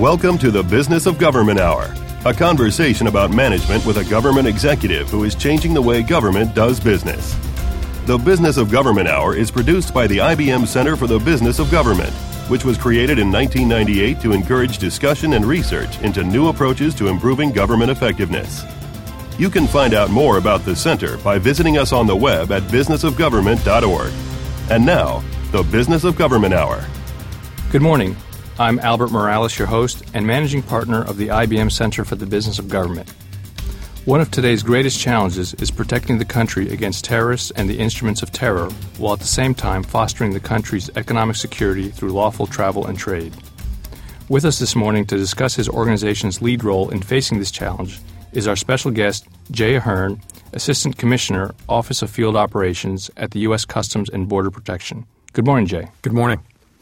Welcome to the Business of Government Hour, a conversation about management with a government executive who is changing the way government does business. The Business of Government Hour is produced by the IBM Center for the Business of Government, which was created in 1998 to encourage discussion and research into new approaches to improving government effectiveness. You can find out more about the center by visiting us on the web at businessofgovernment.org. And now, the Business of Government Hour. Good morning. I'm Albert Morales, your host and managing partner of the IBM Center for the Business of Government. One of today's greatest challenges is protecting the country against terrorists and the instruments of terror, while at the same time fostering the country's economic security through lawful travel and trade. With us this morning to discuss his organization's lead role in facing this challenge is our special guest, Jay Ahern, Assistant Commissioner, Office of Field Operations at the U.S. Customs and Border Protection. Good morning, Jay. Good morning.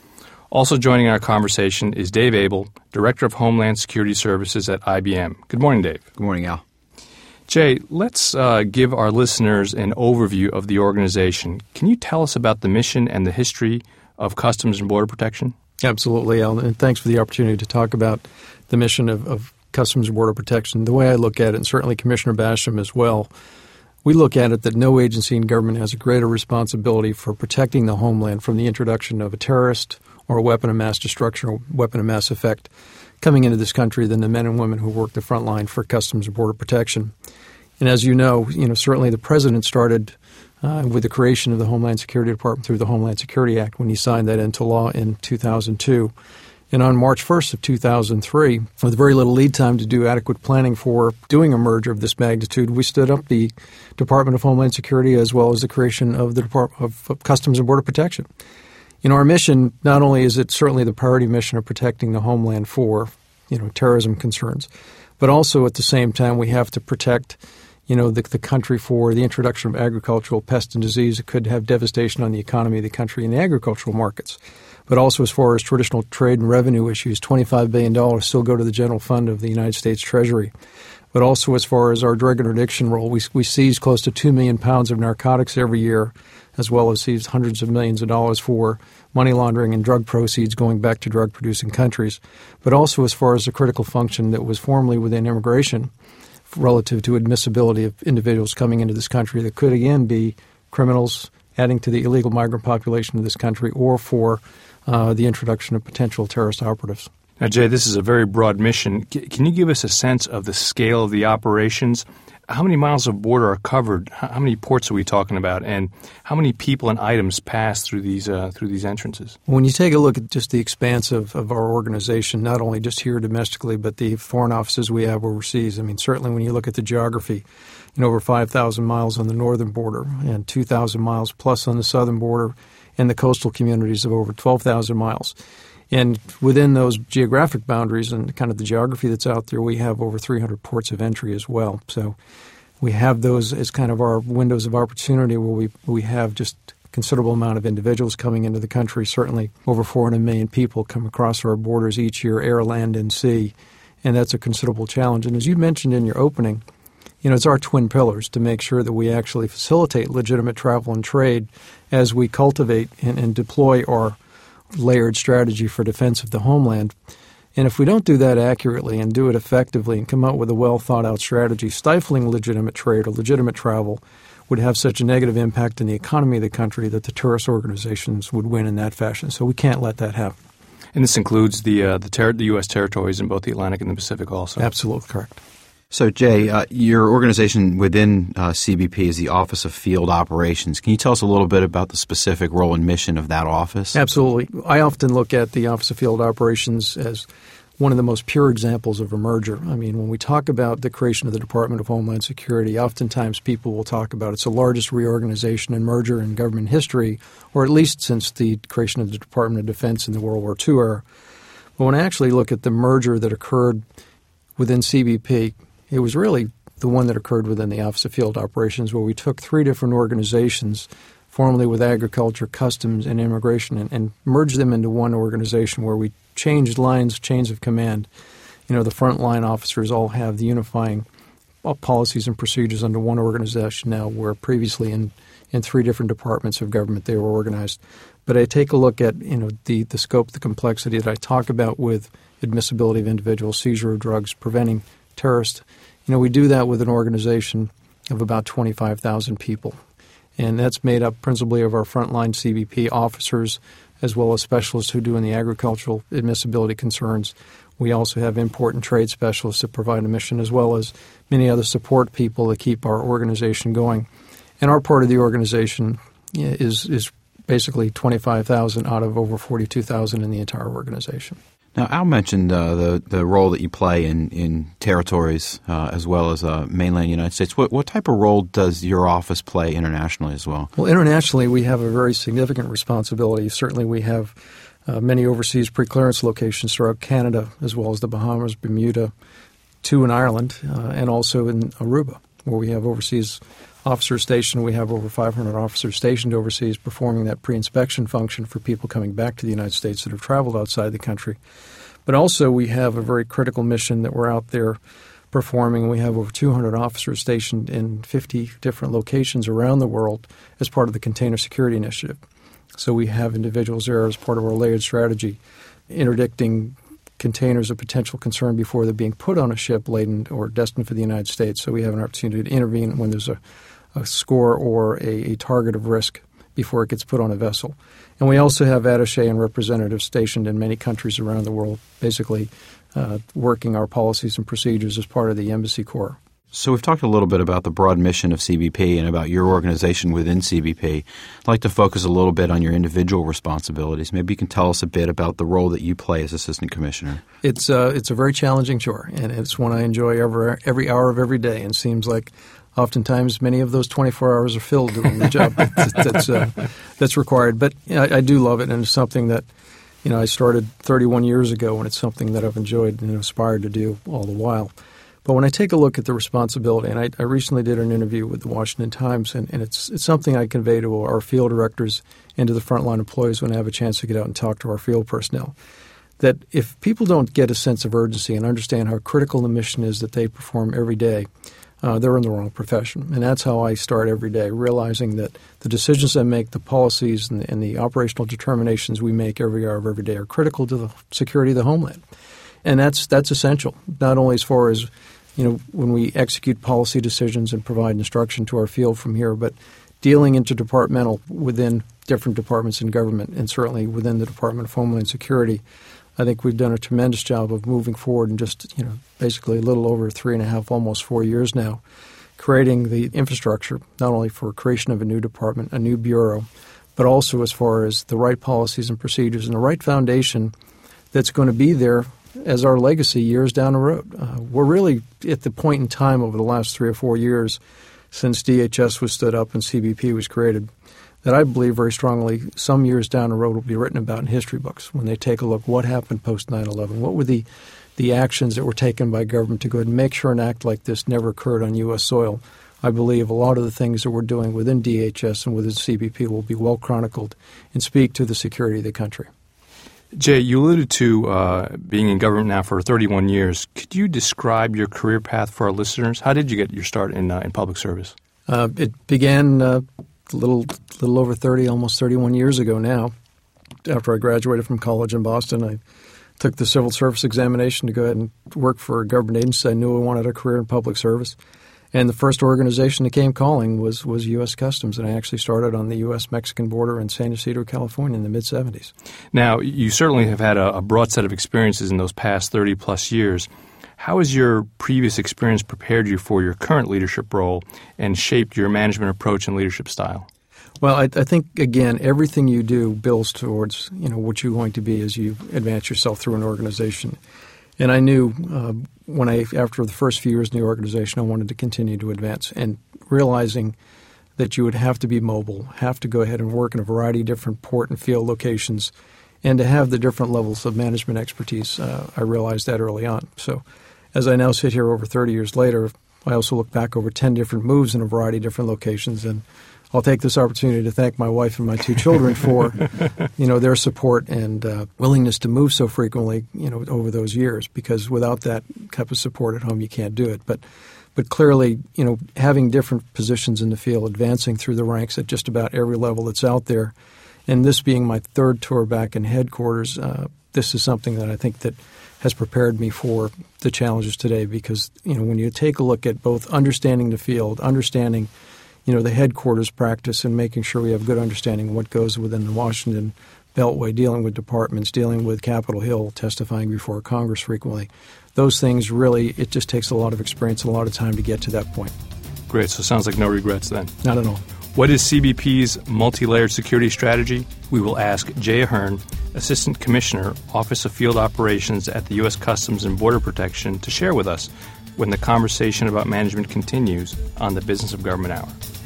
Also joining our conversation is Dave Abel, Director of Homeland Security Services at IBM. Good morning, Dave. Good morning, Al. Jay, let's give our listeners an overview of the organization. Can you tell us about the mission and the history of Customs and Border Protection? Absolutely, Al, and thanks for the opportunity to talk about the mission of Customs and Border Protection. The way I look at it, and certainly Commissioner Basham as well, we look at it that no agency in government has a greater responsibility for protecting the homeland from the introduction of a terrorist or a weapon of mass destruction or weapon of mass effect coming into this country than the men and women who work the front line for Customs and Border Protection. And as you know, certainly the President started with the creation of the Homeland Security Department through the Homeland Security Act when he signed that into law in 2002. And on March 1st of 2003, with very little lead time to do adequate planning for doing a merger of this magnitude, we stood up the Department of Homeland Security as well as the creation of the Department of Customs and Border Protection. Our mission, not only is it certainly the priority mission of protecting the homeland for, terrorism concerns, but also at the same time we have to protect, the country for the introduction of agricultural pest and disease that could have devastation on the economy of the country and the agricultural markets. But also as far as traditional trade and revenue issues, $25 billion still go to the general fund of the United States Treasury. But also as far as our drug interdiction role, we seize close to 2 million pounds of narcotics every year, as well as seize hundreds of millions of dollars for money laundering and drug proceeds going back to drug-producing countries. But also as far as the critical function that was formerly within immigration relative to admissibility of individuals coming into this country that could, again, be criminals adding to the illegal migrant population of this country or for the introduction of potential terrorist operatives. Now, Jay, this is a very broad mission. Can you give us a sense of the scale of the operations? How many miles of border are covered? How many ports are we talking about? And how many people and items pass through these entrances? When you take a look at just the expanse of our organization, not only just here domestically, but the foreign offices we have overseas, certainly when you look at the geography, over 5,000 miles on the northern border and 2,000 miles plus on the southern border and the coastal communities of over 12,000 miles. And within those geographic boundaries and kind of the geography that's out there, we have over 300 ports of entry as well. So we have those as kind of our windows of opportunity where we have just considerable amount of individuals coming into the country. Certainly over 400 million people come across our borders each year, air, land, and sea. And that's a considerable challenge. And as you mentioned in your opening, it's our twin pillars to make sure that we actually facilitate legitimate travel and trade as we cultivate and deploy our layered strategy for defense of the homeland. And if we don't do that accurately and do it effectively and come out with a well-thought-out strategy, stifling legitimate trade or legitimate travel would have such a negative impact on the economy of the country that the terrorist organizations would win in that fashion. So we can't let that happen. And this includes the U.S. territories in both the Atlantic and the Pacific also? Absolutely correct. So, Jay, your organization within CBP is the Office of Field Operations. Can you tell us a little bit about the specific role and mission of that office? Absolutely. I often look at the Office of Field Operations as one of the most pure examples of a merger. When we talk about the creation of the Department of Homeland Security, oftentimes people will talk about it's the largest reorganization and merger in government history, or at least since the creation of the Department of Defense in the World War II era. But when I actually look at the merger that occurred within CBP, it was really the one that occurred within the Office of Field Operations where we took 3 different organizations, formerly with agriculture, customs, and immigration, and merged them into one organization where we changed chains of command. The frontline officers all have the unifying policies and procedures under one organization now, where previously in 3 different departments of government they were organized. But I take a look at the scope, the complexity that I talk about with admissibility of individuals, seizure of drugs, preventing terrorists. We do that with an organization of about 25,000 people. And that's made up principally of our frontline CBP officers as well as specialists who do in the agricultural admissibility concerns. We also have import and trade specialists that provide a mission as well as many other support people that keep our organization going. And our part of the organization is basically 25,000 out of over 42,000 in the entire organization. Now, Al mentioned the role that you play in territories as well as mainland United States. What type of role does your office play internationally as well? Well, internationally, we have a very significant responsibility. Certainly, we have many overseas preclearance locations throughout Canada, as well as the Bahamas, Bermuda, 2 in Ireland, and also in Aruba, where we have overseas officers stationed. We have over 500 officers stationed overseas performing that pre-inspection function for people coming back to the United States that have traveled outside the country. But also we have a very critical mission that we're out there performing. We have over 200 officers stationed in 50 different locations around the world as part of the Container Security Initiative. So we have individuals there as part of our layered strategy, interdicting containers of potential concern before they're being put on a ship laden or destined for the United States. So we have an opportunity to intervene when there's a score or a target of risk before it gets put on a vessel. And we also have attaché and representatives stationed in many countries around the world, basically working our policies and procedures as part of the Embassy Corps. So we've talked a little bit about the broad mission of CBP and about your organization within CBP. I'd like to focus a little bit on your individual responsibilities. Maybe you can tell us a bit about the role that you play as Assistant Commissioner. It's a very challenging chore, and it's one I enjoy every hour of every day, and seems like oftentimes many of those 24 hours are filled doing the job that's required. But I do love it, and it's something that I started 31 years ago, and it's something that I've enjoyed and aspired to do all the while. But when I take a look at the responsibility, and I recently did an interview with the Washington Times, and it's something I convey to our field directors and to the frontline employees when I have a chance to get out and talk to our field personnel, that if people don't get a sense of urgency and understand how critical the mission is that they perform every day, they're in the wrong profession. And that's how I start every day, realizing that the decisions I make, the policies, and the operational determinations we make every hour of every day are critical to the security of the homeland. And that's essential, not only as far as when we execute policy decisions and provide instruction to our field from here, but dealing interdepartmental within different departments in government and certainly within the Department of Homeland Security. I think we've done a tremendous job of moving forward in just, basically a little over 3.5, almost 4 years now, creating the infrastructure, not only for creation of a new department, a new bureau, but also as far as the right policies and procedures and the right foundation that's going to be there as our legacy years down the road. We're really at the point in time over the last 3 or 4 years since DHS was stood up and CBP was created that I believe very strongly some years down the road will be written about in history books when they take a look what happened post 9/11. What were the actions that were taken by government to go ahead and make sure an act like this never occurred on U.S. soil? I believe a lot of the things that we're doing within DHS and within CBP will be well chronicled and speak to the security of the country. Jay, you alluded to being in government now for 31 years. Could you describe your career path for our listeners? How did you get your start in public service? It began a little over 30, almost 31 years ago now. After I graduated from college in Boston, I took the civil service examination to go ahead and work for a government agency. I knew I wanted a career in public service. And the first organization that came calling was U.S. Customs, and I actually started on the U.S.-Mexican border in San Ysidro, California in the mid-'70s. Now, you certainly have had a broad set of experiences in those past 30-plus years. How has your previous experience prepared you for your current leadership role and shaped your management approach and leadership style? Well, I think, again, everything you do builds towards what you're going to be as you advance yourself through an organization. And I knew after the first few years in the organization, I wanted to continue to advance, and realizing that you would have to be mobile, have to go ahead and work in a variety of different port and field locations, and to have the different levels of management expertise. I realized that early on. So as I now sit here over 30 years later, I also look back over 10 different moves in a variety of different locations, and I'll take this opportunity to thank my wife and my 2 children for, their support and willingness to move so frequently, over those years. Because without that type of support at home, you can't do it. But clearly, having different positions in the field, advancing through the ranks at just about every level that's out there, and this being my 3rd tour back in headquarters, this is something that I think that has prepared me for the challenges today because, when you take a look at both understanding the field, understanding, the headquarters practice and making sure we have good understanding of what goes within the Washington Beltway, dealing with departments, dealing with Capitol Hill, testifying before Congress frequently, those things really, it just takes a lot of experience and a lot of time to get to that point. Great. So it sounds like no regrets then. Not at all. What is CBP's multi-layered security strategy? We will ask Jay Ahern, Assistant Commissioner, Office of Field Operations at the U.S. Customs and Border Protection, to share with us when the conversation about management continues on the Business of Government Hour.